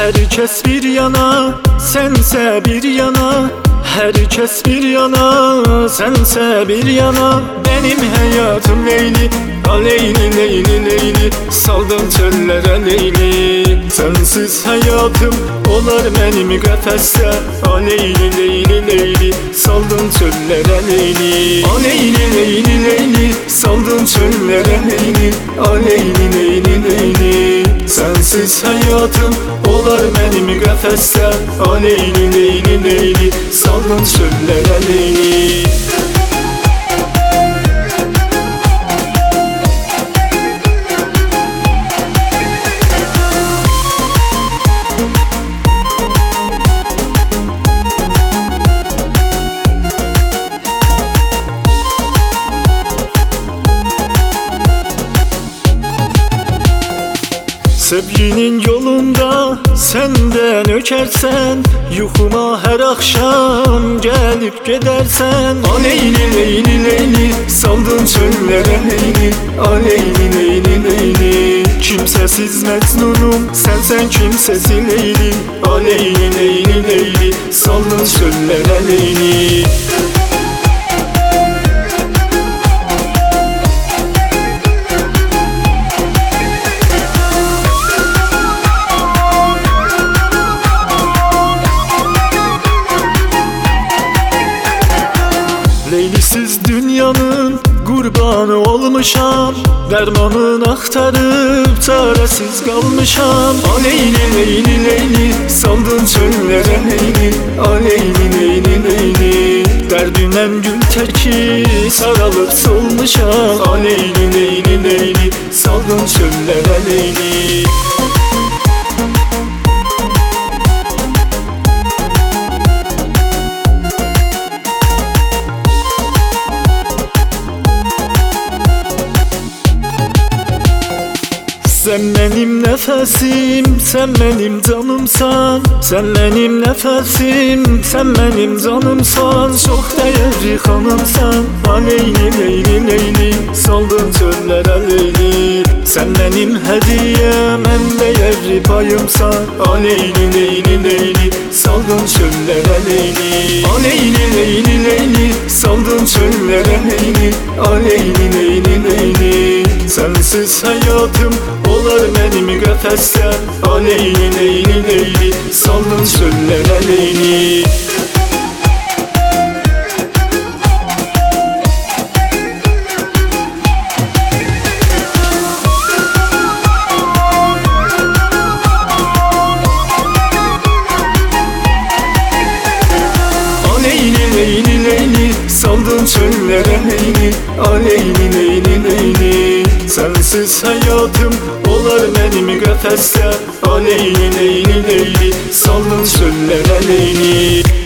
Herkes bir yana, sense bir yana. Herkes bir yana, sense bir yana. Benim hayatım Leyli, a Leyli, Leyli, Leyli. Saldın çöllere Leyli. Sensiz hayatım olar benim qəfəsdə. A Leyli, Leyli, Leyli. Saldın çöllere Leyli. A Leyli, Leyli, Leyli. Saldın çöllere Leyli. A Leyli, Leyli, Leyli. Sensiz hayatım olar benim qəfəsdə. A Leyli, Leyli, Leyli. Saldın çöllere Leyli. Sevginin yolunda senden ökersen, yuxuma her akşam gelip gidersen. A Leyli, Leyli, Leyli. Saldın çöllere Leyli. A Leyli, Leyli, Leyli. Kimsesiz mecnunum, sensen kimsesiz Leyli. A Leyli, Leyli, Leyli. Saldın çöllere Leyli. Leylisiz dünyanın qurbanı olmuşam. Dərmanın axtarıb çarəsiz qalmışam. A Leyli, Leyli, Leyli. Saldın çöllere Leyli. A Leyli, Leyli, Leyli. Dərdindən gül təki saralıb solmuşam. A Leyli, Leyli, Leyli. Saldın çöllere Leyli. Sen benim nefesim, sen benim canımsan. Sen benim nefesim, sen benim canımsan. Çok değerli hanımsan. A Leyli, Leyli, Leyli. Saldın çöllere Leyli. Sen benim hediyem, en değerli payımsan. A Leyli, Leyli, Leyli. Saldın çöllere Leyli. A Leyli, Leyli, Leyli. Saldın çöllere Leyli. A Leyli, Leyli, Leyli. Sensiz hayatım olar benim qəfəsdə. A Leyli, Leyli, Leyli. Saldın çöllere Leyli. A Leyli, Leyli, Leyli. Saldın çöllere Leyli. A Leyli, Leyli, Leyli. Sensiz hayatım olar benim qəfəsdə. A Leyli, Leyli, Leyli. Saldın çöllere Leyli.